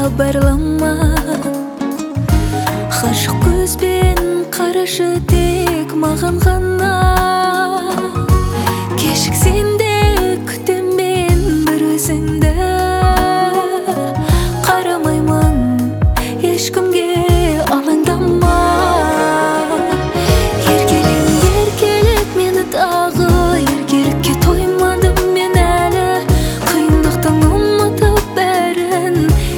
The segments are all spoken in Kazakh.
хабарлама. Ғашық көзбен қарашы тек маған ғана. Кешіксең де күтем мен бір өзіңді. Қарамаймын ешкімге, алаңдама. Еркелет мені тағы, еркелікке тоймадым мен әлі. Қиындықтың ұмытып бәрін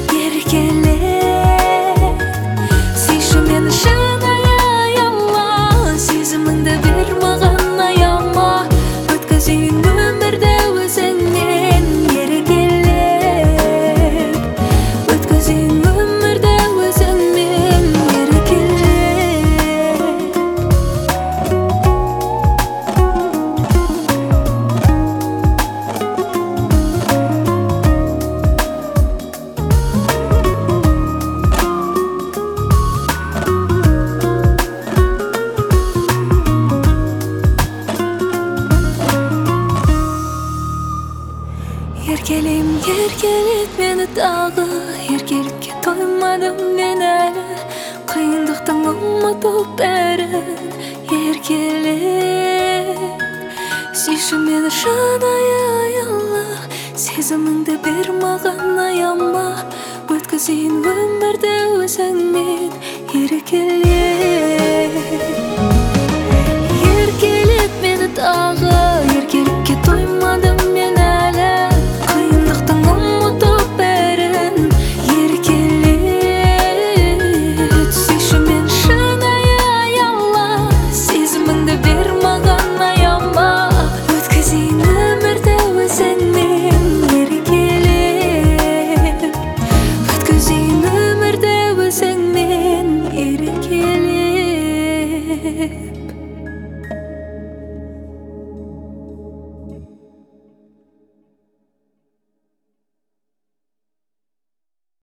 еркелет. Сүйші мені шынайы аяма, сезіміңді бер маған аяма. Өткізейін өмірді өзіңмен еркелет. Өткізейін өмірді өзіңмен еркелет. Еркелет мені тағы, еркелікке тоймадым мен әлі. Қиындықтың ұмытып бәрін еркелет. Сүйші мені шынайы аяла, сезіміңді бер маған аяма. Өткізейін өмірді өзіңмен еркелет.